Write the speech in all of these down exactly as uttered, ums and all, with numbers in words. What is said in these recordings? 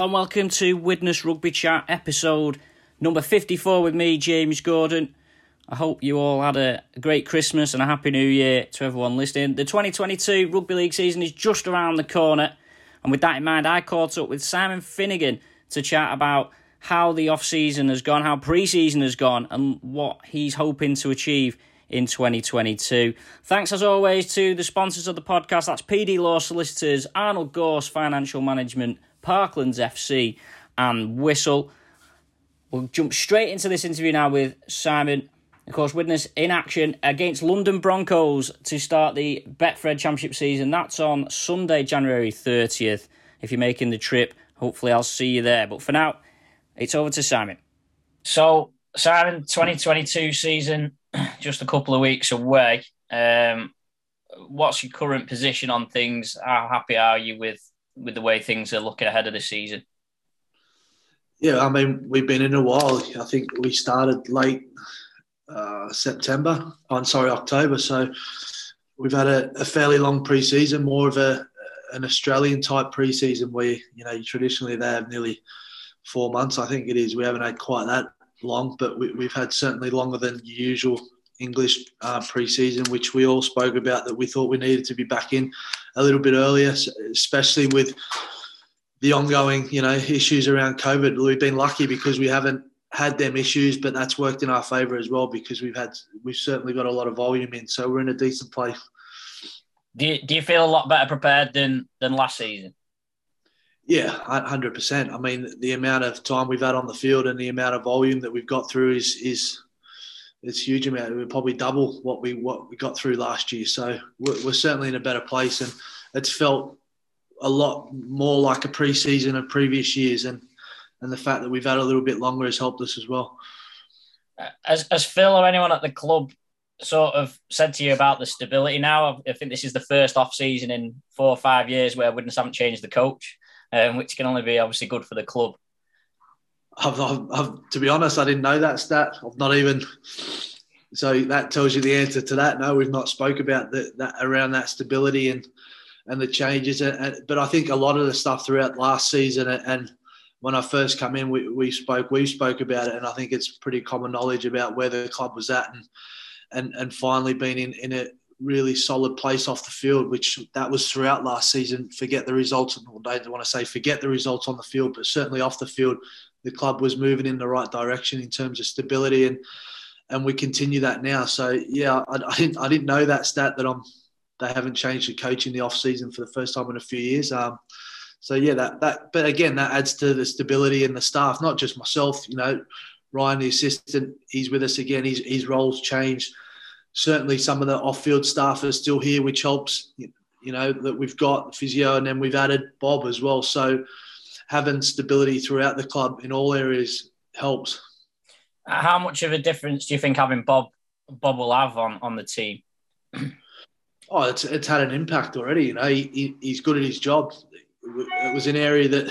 and welcome to Widnes Rugby Chat, episode number fifty-four with me, James Gordon. I hope you all had a great Christmas and a Happy New Year to everyone listening. The twenty twenty-two Rugby League season is just around the corner, and with that in mind, I caught up with Simon Finnegan to chat about how the off-season has gone, how pre-season has gone, and what he's hoping to achieve in twenty twenty-two. Thanks as always to the sponsors of the podcast. That's P D Law Solicitors, Arnold Gorse Financial Management, Parklands F C and Whistle. We'll jump straight into this interview now with Simon. Of course, Widnes in action against London Broncos to start the Betfred Championship season. That's on Sunday, January thirtieth. If you're making the trip, hopefully I'll see you there. But for now, it's over to Simon. So, Simon, twenty twenty-two season, just a couple of weeks away. Um, what's your current position on things? How happy are you with, with the way things are looking ahead of the season? Yeah, I mean, we've been in a while. I think we started late uh, September, I'm sorry, October. So we've had a, a fairly long pre-season, more of a an Australian type pre-season where, you know, traditionally they have nearly four months. I think it is. We haven't had quite that long, but we, we've had certainly longer than usual English uh, pre-season, which we all spoke about that we thought we needed to be back in a little bit earlier, especially with the ongoing, you know, issues around COVID. We've been lucky because we haven't had them issues, but that's worked in our favour as well because we've had we've certainly got a lot of volume in, so we're in a decent place. Do you, do you feel a lot better prepared than than last season? Yeah, one hundred percent. I mean, the amount of time we've had on the field and the amount of volume that we've got through is is it's huge amount. We're probably double what we what we got through last year. So we're, we're certainly in a better place, and it's felt a lot more like a pre-season of previous years, and and the fact that we've had a little bit longer has helped us as well. As as Phil or anyone at the club sort of said to you about the stability now, I think this is the first off-season in four or five years where Widnes haven't changed the coach, um, which can only be obviously good for the club. I've, I've, I've, to be honest, I didn't know that stat. I've not even... So that tells you the answer to that. No, we've not spoke about the, that around that stability and and the changes. And, but I think a lot of the stuff throughout last season and, and when I first come in, we, we spoke we spoke about it, and I think it's pretty common knowledge about where the club was at and and, and finally being in, in a really solid place off the field, which that was throughout last season. Forget the results. I don't want to say forget the results on the field, but certainly off the field, the club was moving in the right direction in terms of stability, and and we continue that now. So yeah, I, I didn't I didn't know that stat that I'm they haven't changed the coach in the off season for the first time in a few years. Um, so yeah, that that but again that adds to the stability in the staff, not just myself. You know, Ryan, the assistant, he's with us again. His his roles changed. Certainly, some of the off-field staff are still here, which helps. You know that we've got physio, and then we've added Bob as well. So having stability throughout the club in all areas helps. How much of a difference do you think having Bob Bob will have on, on the team? Oh, it's it's had an impact already. You know, he, he's good at his job. It was an area that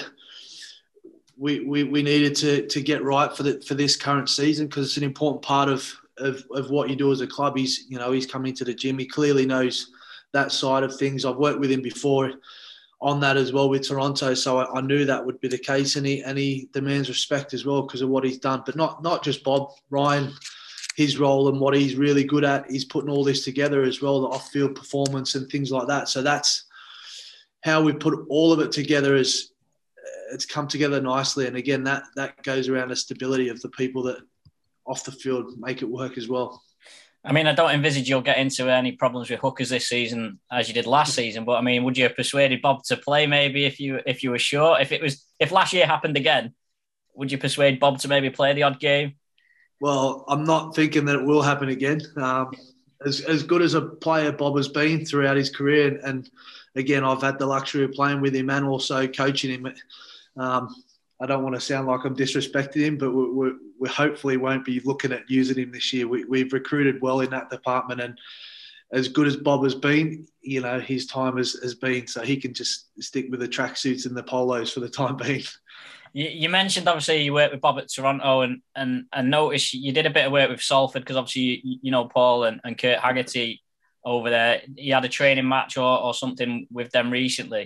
we we, we needed to to get right for the for this current season because it's an important part of, of of what you do as a club. He's you know he's coming to the gym. He clearly knows that side of things. I've worked with him before on that as well with Toronto, so I, I knew that would be the case, and he and he demands respect as well because of what he's done. But not not just Bob, Ryan, his role and what he's really good at. He's putting all this together as well, the off-field performance and things like that. So that's how we put all of it together. Is it's come together nicely, and again that that goes around the stability of the people that off the field make it work as well. I mean, I don't envisage you'll get into any problems with hookers this season as you did last season. But I mean, would you have persuaded Bob to play maybe if you if you were sure? If it was if last year happened again, would you persuade Bob to maybe play the odd game? Well, I'm not thinking that it will happen again. Um, as as good as a player Bob has been throughout his career, and, and again, I've had the luxury of playing with him and also coaching him. Um, I don't want to sound like I'm disrespecting him, but we, we, we hopefully won't be looking at using him this year. We, we've recruited well in that department, and as good as Bob has been, you know, his time has, has been, so he can just stick with the tracksuits and the polos for the time being. You, you mentioned, obviously, you worked with Bob at Toronto, and and, and noticed you did a bit of work with Salford because, obviously, you, you know Paul and, and Kurt Haggerty over there. You had a training match or, or something with them recently.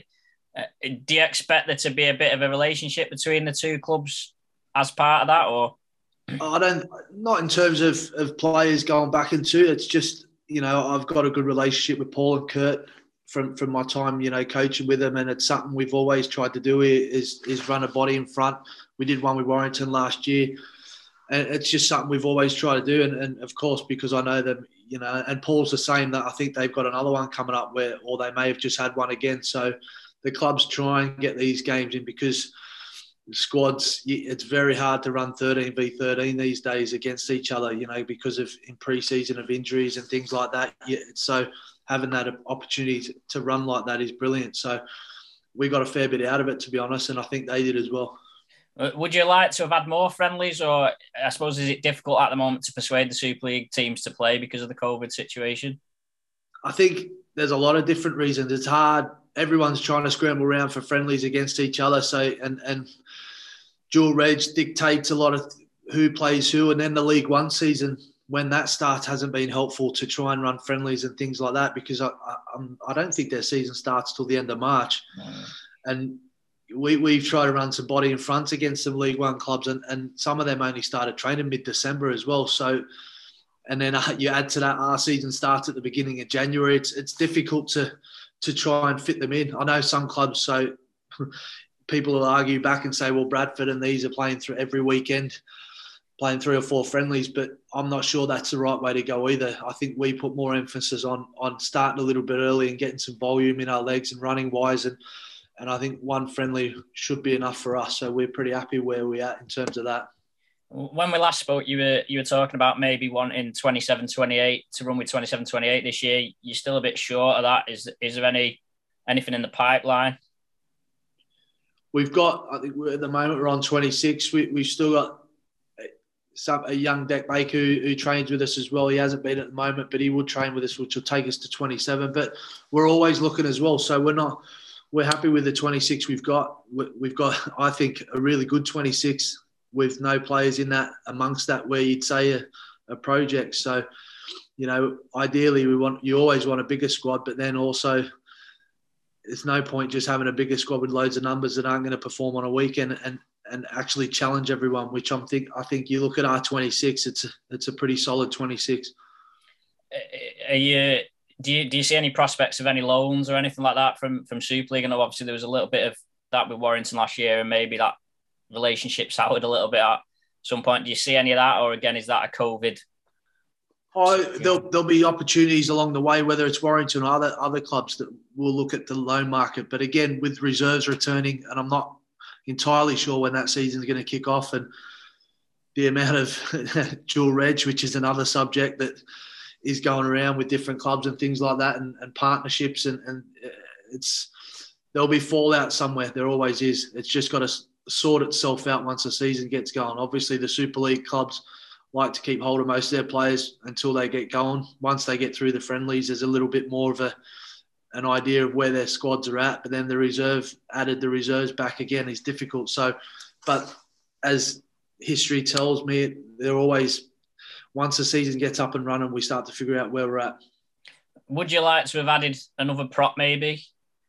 Uh, do you expect there to be a bit of a relationship between the two clubs as part of that, or? I don't, not in terms of, of players going back into. It's just, you know, I've got a good relationship with Paul and Kurt from, from my time, you know, coaching with them. And it's something we've always tried to do is, is run a body in front. We did one with Warrington last year. And it's just something we've always tried to do. And, and of course, because I know them, you know, and Paul's the same, that I think they've got another one coming up where, or they may have just had one again. So the clubs try and get these games in because squads, it's very hard to run thirteen v thirteen these days against each other, you know, because of in pre-season of injuries and things like that. So having that opportunity to run like that is brilliant. So we got a fair bit out of it, to be honest, and I think they did as well. Would you like to have had more friendlies, or I suppose is it difficult at the moment to persuade the Super League teams to play because of the COVID situation? I think there's a lot of different reasons. It's hard. Everyone's trying to scramble around for friendlies against each other. So, and, and dual reg dictates a lot of who plays who. And then the League One season, when that starts, hasn't been helpful to try and run friendlies and things like that, because I, I, I don't think their season starts till the end of March. Mm. And we, we've tried to run some body in front against some League One clubs, and, and some of them only started training mid-December as well. So, and then you add to that, our season starts at the beginning of January. It's it's difficult to to try and fit them in. I know some clubs, so people will argue back and say, well, Bradford and these are playing through every weekend, playing three or four friendlies, but I'm not sure that's the right way to go either. I think we put more emphasis on on starting a little bit early and getting some volume in our legs and running wise, and and I think one friendly should be enough for us. So we're pretty happy where we're at in terms of that. When we last spoke, you were you were talking about maybe wanting twenty-seven twenty-eight to run with twenty-seven twenty-eight this year. You're still a bit short of that. Is is there any anything in the pipeline? We've got, I think we're, at the moment we're on twenty-six. We, we've still got some, a young Deck Baker who, who trains with us as well. He hasn't been at the moment, but he will train with us, which will take us to twenty-seven. But we're always looking as well. So we're not, we're happy with the twenty-six we've got. We've got, I think, a really good twenty-six with no players in that amongst that where you'd say a, a project. So, you know, ideally we want, you always want a bigger squad, but then also there's no point just having a bigger squad with loads of numbers that aren't going to perform on a weekend and, and actually challenge everyone, which I'm think, I think you look at our twenty-six, it's a, it's a pretty solid twenty-six. Are you, do you, do you see any prospects of any loans or anything like that from, from Super League? I know obviously there was a little bit of that with Warrington last year, and maybe that relationship soured a little bit at some point. Do you see any of that, or again, is that a COVID? Oh, there'll, there'll be opportunities along the way, whether it's Warrington or other other clubs that will look at the loan market. But again, with reserves returning, and I'm not entirely sure when that season is going to kick off, and the amount of dual reg, which is another subject that is going around with different clubs and things like that, and, and partnerships, and, and it's there'll be fallout somewhere. There always is. It's just got to sort itself out once the season gets going. Obviously, the Super League clubs like to keep hold of most of their players until they get going. Once they get through the friendlies, there's a little bit more of a an idea of where their squads are at. But then the reserve, added the reserves back again is difficult. So, but as history tells me, they're always, once the season gets up and running, we start to figure out where we're at. Would you like to have added another prop maybe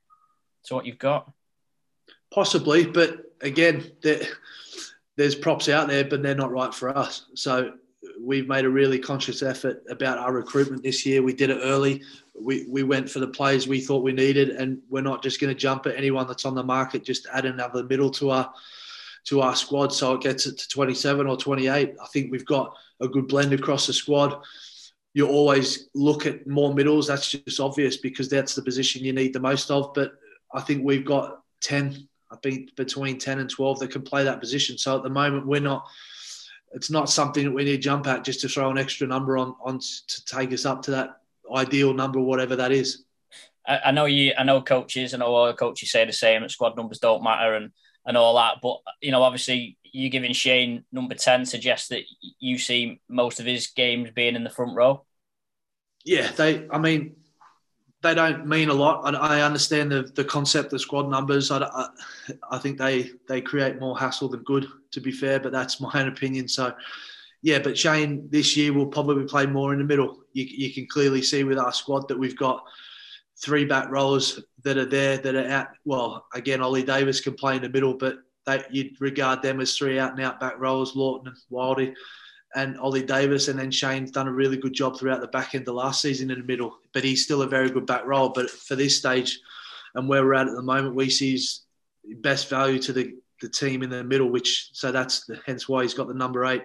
to what you've got? Possibly, but again, there's props out there, but they're not right for us. So we've made a really conscious effort about our recruitment this year. We did it early. We we went for the players we thought we needed, and we're not just going to jump at anyone that's on the market, just add another middle to our to our squad so it gets it to twenty-seven or twenty-eight. I think we've got a good blend across the squad. You always look at more middles. That's just obvious because that's the position you need the most of. But I think we've got ten, I think between ten and twelve that can play that position. So at the moment, we're not, it's not something that we need to jump at just to throw an extra number on, on to take us up to that ideal number, whatever that is. I, I know you, I know coaches, I know all the coaches say the same, that squad numbers don't matter and, and all that. But, you know, obviously you giving Shane number ten suggests that you see most of his games being in the front row. Yeah, they, I mean, they don't mean a lot. I, I understand the, the concept of squad numbers. I, I, I think they, they create more hassle than good, to be fair, but that's my own opinion. So, yeah, but Shane this year will probably play more in the middle. You, you can clearly see with our squad that we've got three back rollers that are there that are out. Well, again, Ollie Davis can play in the middle, but they, you'd regard them as three out and out back rollers, Lawton and Wildy and Ollie Davis. And then Shane's done a really good job throughout the back end of last season in the middle, but he's still a very good back roll. But for this stage and where we're at at the moment, we see his best value to the, the team in the middle, which, so that's the, hence why he's got the number eight.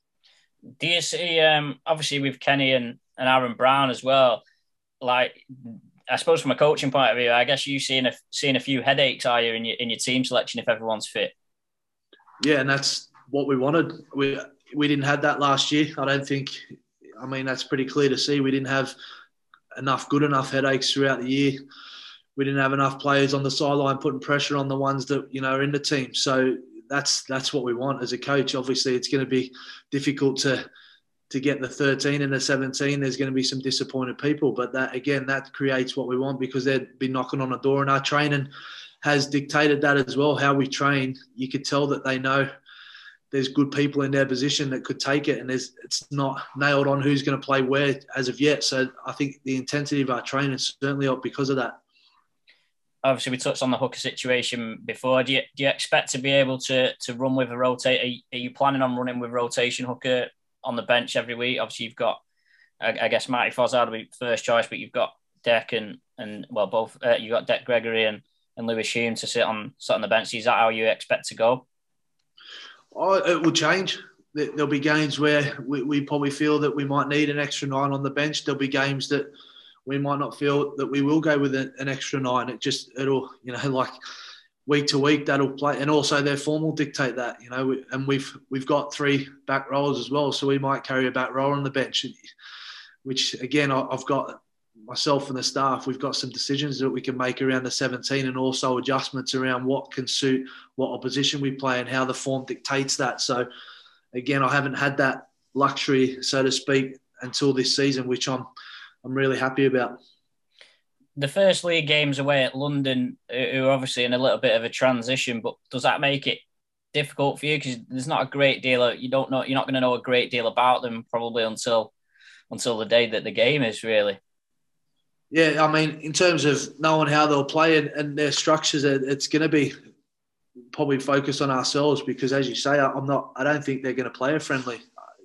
Do you see, um, obviously with Kenny and, and Aaron Brown as well, like, I suppose from a coaching point of view, I guess you seeing a seeing a few headaches, are you, in your in your team selection if everyone's fit? Yeah, and that's what we wanted. We we didn't have that last year. I don't think. I mean, that's pretty clear to see. We didn't have enough good enough headaches throughout the year. We didn't have enough players on the sideline putting pressure on the ones that you know are in the team. So that's that's what we want as a coach. Obviously, it's going to be difficult to. to get the thirteen and the seventeen, there's going to be some disappointed people. But that, again, that creates what we want because they'd be knocking on the door. And our training has dictated that as well, how we train. You could tell that they know there's good people in their position that could take it. And there's, it's not nailed on who's going to play where as of yet. So I think the intensity of our training is certainly up because of that. Obviously, we touched on the hooker situation before. Do you, do you expect to be able to to run with a rotate? Are you, are you planning on running with rotation hooker on the bench every week? Obviously, you've got, I, I guess, Marty Fozzard will be first choice, but you've got Deck and, and well, both, uh, you've got Deck Gregory and, and Lewis Hume to sit on sit on the bench. Is that how you expect to go? Oh, it will change. There'll be games where we, we probably feel that we might need an extra nine on the bench. There'll be games that we might not feel that we will go with an, an extra nine. It just, it'll, you know, like, week to week that'll play, and also their form will dictate that, you know. And we've we've got three back rollers as well, so we might carry a back roller on the bench, which again I've got myself and the staff. We've got some decisions that we can make around the seventeen, and also adjustments around what can suit what opposition we play and how the form dictates that. So again, I haven't had that luxury, so to speak, until this season, which I'm I'm really happy about. The first league games away at London, who are obviously in a little bit of a transition, but does that make it difficult for you? Because there's not a great deal of, you don't know, you're not going to know a great deal about them probably until until the day that the game is, really. Yeah, I mean, in terms of knowing how they'll play and, and their structures, it's going to be probably focused on ourselves because, as you say, I'm not. I don't think they're going to play a friendly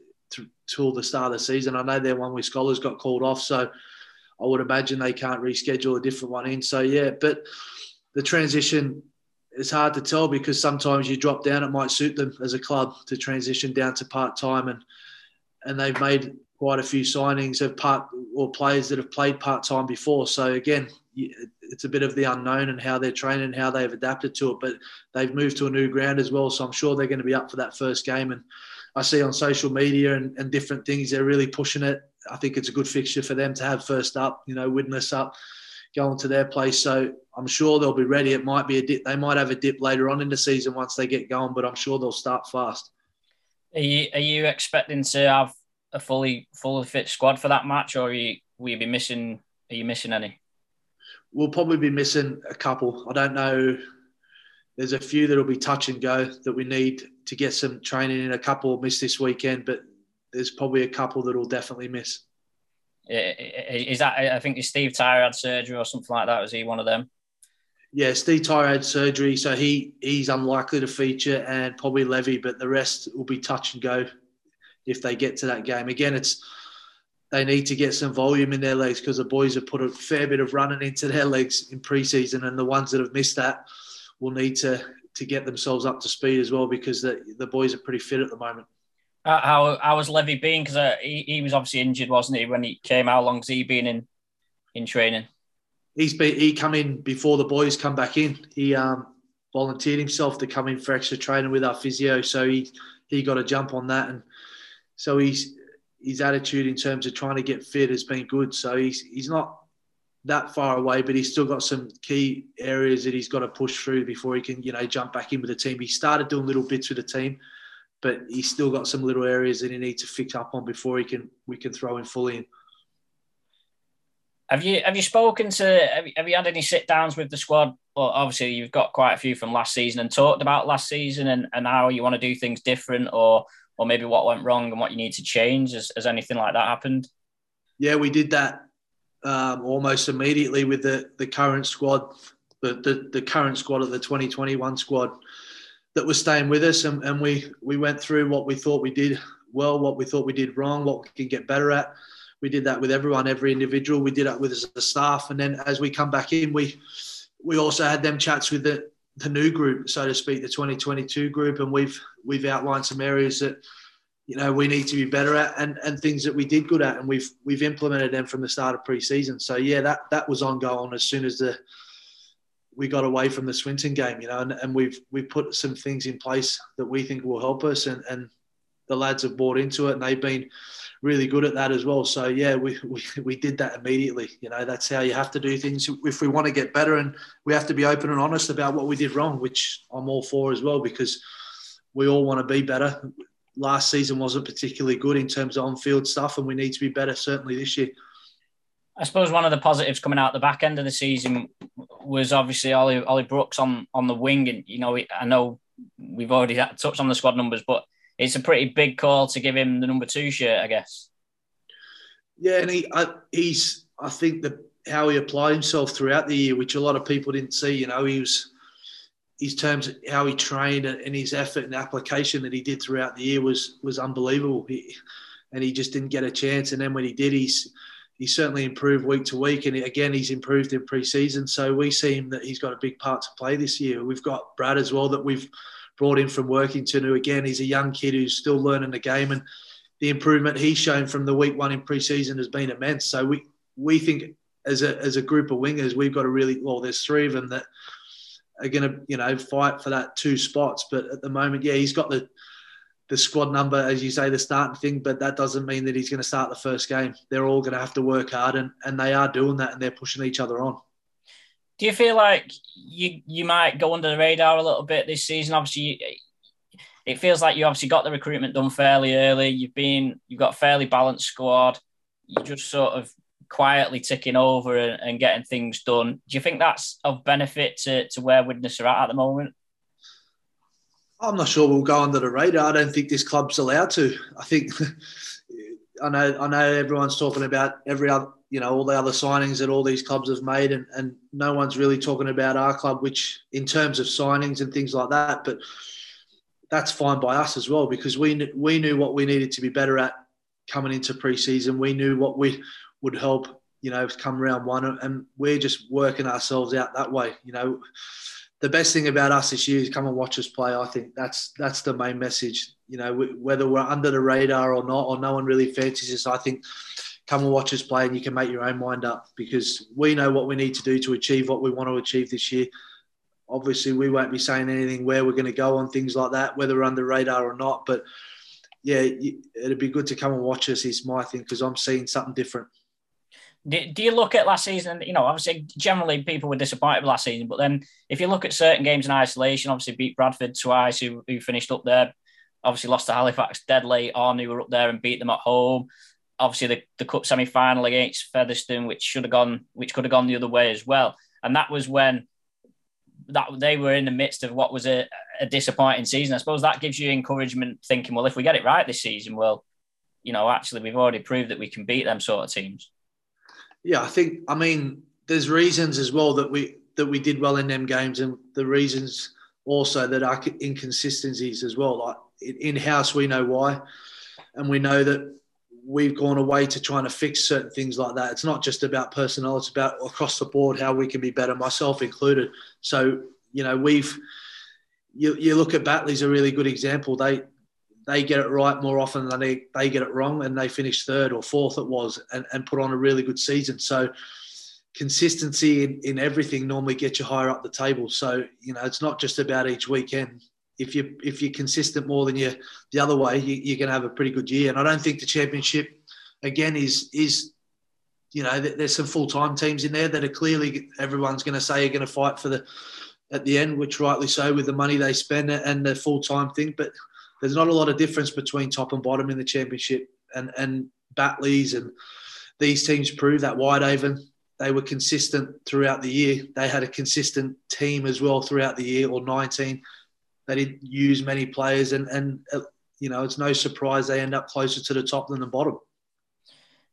till the start of the season. I know their one with Scholars got called off, so I would imagine they can't reschedule a different one in. So, yeah, but the transition is hard to tell because sometimes you drop down, it might suit them as a club to transition down to part-time. And and they've made quite a few signings of part or players that have played part-time before. So, again, it's a bit of the unknown and how they're training and how they've adapted to it. But they've moved to a new ground as well, so I'm sure they're going to be up for that first game. And I see on social media and, and different things, they're really pushing it. I think it's a good fixture for them to have first up, you know, Widnes up, going to their place. So I'm sure they'll be ready. It might be a dip. They might have a dip later on in the season once they get going, but I'm sure they'll start fast. Are you, are you expecting to have a fully fully fit squad for that match, or are you, will you be missing, are you missing any? We'll probably be missing a couple. I don't know. There's a few that will be touch and go that we need to get some training in. A couple will miss this weekend, but there's probably a couple that will definitely miss. Is that, I think Steve Tyre had surgery or something like that. Was he one of them? Yeah, Steve Tyre had surgery, so he he's unlikely to feature, and probably Levy, but the rest will be touch and go if they get to that game. Again, it's they need to get some volume in their legs because the boys have put a fair bit of running into their legs in pre-season, and the ones that have missed that will need to to get themselves up to speed as well because the, the boys are pretty fit at the moment. Uh, how how has Levy been? Because uh, he, he was obviously injured, wasn't he, when he came? How long's he been in in training? He's been, he come in before the boys come back in. He um, volunteered himself to come in for extra training with our physio, so he he got a jump on that, and so he's his attitude in terms of trying to get fit has been good. So he's he's not that far away, but he's still got some key areas that he's got to push through before he can, you know, jump back in with the team. He started doing little bits with the team, but he's still got some little areas that he needs to fix up on before he can we can throw him fully in. Have you have you spoken to have you, have you had any sit downs with the squad? Well, obviously you've got quite a few from last season, and talked about last season and, and how you want to do things different, or or maybe what went wrong and what you need to change. Has, has anything like that happened? Yeah, we did that um, almost immediately with the, the current squad, the, the, the current squad of the twenty twenty-one squad that was staying with us. And, and we, we went through what we thought we did well, what we thought we did wrong, what we can get better at. We did that with everyone, every individual. We did that with the staff. And then as we come back in, we we also had them chats with the, the new group, so to speak, the twenty twenty-two group. And we've we've outlined some areas that, you know, we need to be better at, and, and things that we did good at. And we've we've implemented them from the start of pre-season. So, yeah, that, that was ongoing as soon as the we got away from the Swinton game, you know, and, and we've we've put some things in place that we think will help us. And, and the lads have bought into it, and they've been really good at that as well. So, yeah, we, we we did that immediately. You know, that's how you have to do things if we want to get better, and we have to be open and honest about what we did wrong, which I'm all for as well, because we all want to be better. Last season wasn't particularly good in terms of on-field stuff, and we need to be better certainly this year. I suppose one of the positives coming out the back end of the season was obviously Ollie, Ollie Brooks on, on the wing. And, you know, I know we've already touched on the squad numbers, but it's a pretty big call to give him the number two shirt, I guess. Yeah, and he, I, he's, I think that how he applied himself throughout the year, which a lot of people didn't see, you know, he was, his terms, how he trained and his effort and application that he did throughout the year was was unbelievable. He, and he just didn't get a chance. And then when he did, he's he certainly improved week to week. And again, he's improved in pre-season. So we see him that he's got a big part to play this year. We've got Brad as well that we've brought in from Workington, who again, he's a young kid who's still learning the game. And the improvement he's shown from the week one in pre-season has been immense. So we we think as a as a group of wingers, we've got a really, well, there's three of them that are going to, you know, fight for that two spots. But at the moment, yeah, he's got the the squad number, as you say, the starting thing, but that doesn't mean that he's going to start the first game. They're all going to have to work hard, and, and they are doing that, and they're pushing each other on. Do you feel like you you might go under the radar a little bit this season? Obviously, it feels like you obviously got the recruitment done fairly early. You've been you've got a fairly balanced squad. You're just sort of quietly ticking over and, and getting things done. Do you think that's of benefit to, to where Widnes are at at the moment? I'm not sure we'll go under the radar. I don't think this club's allowed to. I think I know I know everyone's talking about every other, you know, all the other signings that all these clubs have made, and, and no one's really talking about our club, which in terms of signings and things like that. But that's fine by us as well, because we we knew what we needed to be better at coming into pre-season. We knew what we would help, you know, come round one, and we're just working ourselves out that way. You know, the best thing about us this year is come and watch us play. I think that's that's the main message. You know, whether we're under the radar or not, or no one really fancies us, I think come and watch us play, and you can make your own mind up, because we know what we need to do to achieve what we want to achieve this year. Obviously, we won't be saying anything where we're going to go on things like that, whether we're under radar or not. But yeah, it'd be good to come and watch us is my thing, because I'm seeing something different. Do, do you look at last season? You know, obviously, generally people were disappointed with last season, but then if you look at certain games in isolation, obviously beat Bradford twice, who, who finished up there. Obviously lost to Halifax dead late on, who were up there and beat them at home. Obviously the, the cup semi-final against Featherstone, which should have gone, which could have gone the other way as well. And that was when that they were in the midst of what was a, a disappointing season. I suppose that gives you encouragement, thinking, well, if we get it right this season, well, you know, actually we've already proved that we can beat them sort of teams. Yeah, I think, I mean, there's reasons as well that we that we did well in them games, and the reasons also that are inconsistencies as well. Like in-house, we know why, and we know that we've gone away to trying to fix certain things like that. It's not just about personnel, it's about across the board how we can be better, myself included. So, you know, we've, you, you look at Batley's a really good example. They they get it right more often than they, they get it wrong, and they finish third or fourth it was, and, and put on a really good season. So consistency in, in everything normally gets you higher up the table. So, you know, it's not just about each weekend. If you if you're consistent more than you the other way, you, you're going to have a pretty good year. And I don't think the championship again is is you know there's some full time teams in there that are clearly everyone's going to say are going to fight for the at the end, which rightly so with the money they spend and the full time thing. But there's not a lot of difference between top and bottom in the championship. And and Battley's and these teams prove that. Whitehaven, they were consistent throughout the year. They had a consistent team as well throughout the year, or nineteen. They didn't use many players, and, and uh, you know, it's no surprise they end up closer to the top than the bottom.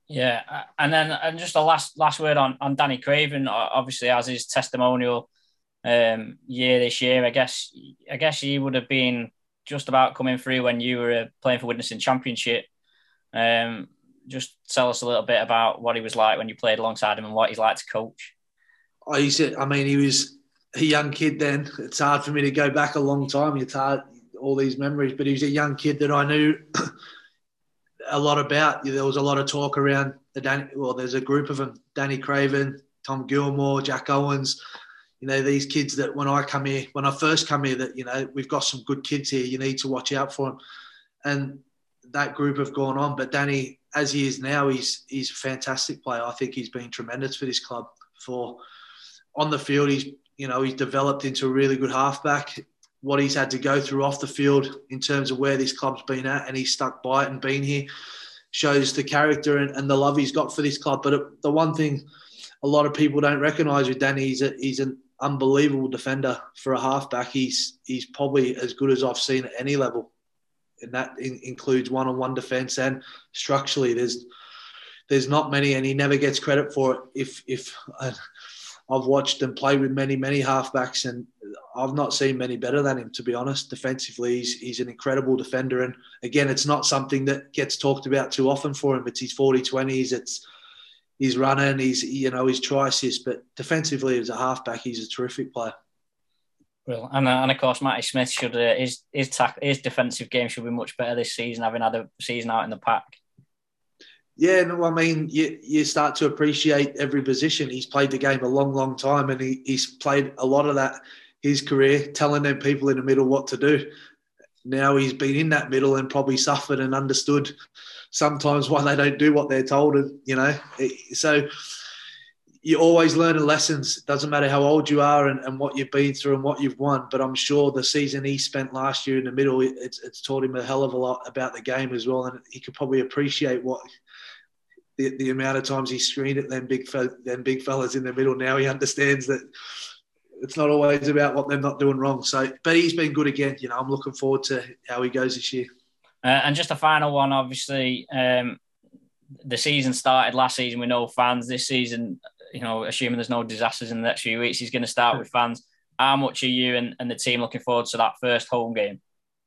Yeah, and then and just a last last word on, on Danny Craven. Obviously, as his testimonial um, year this year, I guess I guess he would have been just about coming through when you were playing for Widderstone Championship. Um, just tell us a little bit about what he was like when you played alongside him and what he's like to coach. I used to, I mean, he was a young kid then. It's hard for me to go back a long time. It's hard, all these memories, but he was a young kid that I knew a lot about. There was a lot of talk around the Danny, well, there's a group of them, Danny Craven, Tom Gilmore, Jack Owens, you know, these kids that when I come here, when I first come here, that, you know, we've got some good kids here, you need to watch out for them. And that group have gone on, but Danny, as he is now, he's he's a fantastic player. I think he's been tremendous for this club. For on the field, he's, you know, he's developed into a really good halfback. What he's had to go through off the field in terms of where this club's been at, and he's stuck by it and been here, shows the character and, and the love he's got for this club. But the one thing a lot of people don't recognise with Danny, he's, a, he's an unbelievable defender for a halfback. He's he's probably as good as I've seen at any level, and that in, includes one-on-one defence and structurally. There's there's not many, and he never gets credit for it. If if uh, I've watched and played with many many halfbacks, and I've not seen many better than him, to be honest. Defensively, he's he's an incredible defender, and again, it's not something that gets talked about too often for him. It's his forty twenties. It's he's running. He's you know his try assist, but defensively as a halfback, he's a terrific player. Well, and, uh, and of course, Matty Smith should uh, his his tack, his defensive game should be much better this season, having had a season out in the pack. Yeah, no, I mean, you, you start to appreciate every position. He's played the game a long, long time, and he, he's played a lot of that his career, telling them people in the middle what to do. Now he's been in that middle and probably suffered and understood sometimes why they don't do what they're told, and you know, so you always learn lessons. It doesn't matter how old you are and, and what you've been through and what you've won. But I'm sure the season he spent last year in the middle, it's, it's taught him a hell of a lot about the game as well. And he could probably appreciate what the, the amount of times he screened at them big, them big fellas in the middle. Now he understands that it's not always about what they're not doing wrong. So, but he's been good again. You know, I'm looking forward to how he goes this year. Uh, and just a final one, obviously, um, the season started last season with no fans. This season, you know, assuming there's no disasters in the next few weeks, he's going to start with fans. How much are you and, and the team looking forward to that first home game?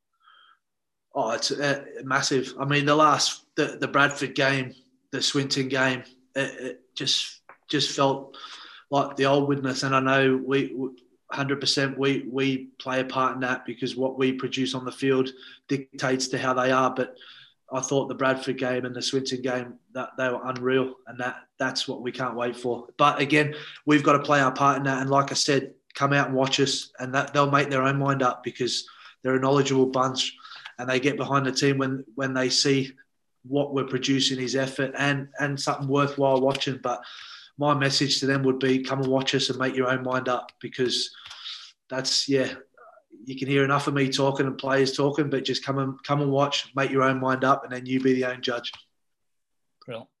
Oh, it's uh, massive. I mean, the last, the, the Bradford game, the Swinton game, it, it just just felt like the old Widnes. And I know we, one hundred percent we, we play a part in that because what we produce on the field dictates to how they are. But I thought the Bradford game and the Swinton game, that they were unreal, and that that's what we can't wait for. But again, we've got to play our part in that. And like I said, come out and watch us, and that they'll make their own mind up because they're a knowledgeable bunch, and they get behind the team when when they see what we're producing is effort and and something worthwhile watching. But my message to them would be, come and watch us and make your own mind up, because that's yeah. You can hear enough of me talking and players talking, but just come and come and watch, make your own mind up, and then you be the own judge. Brilliant.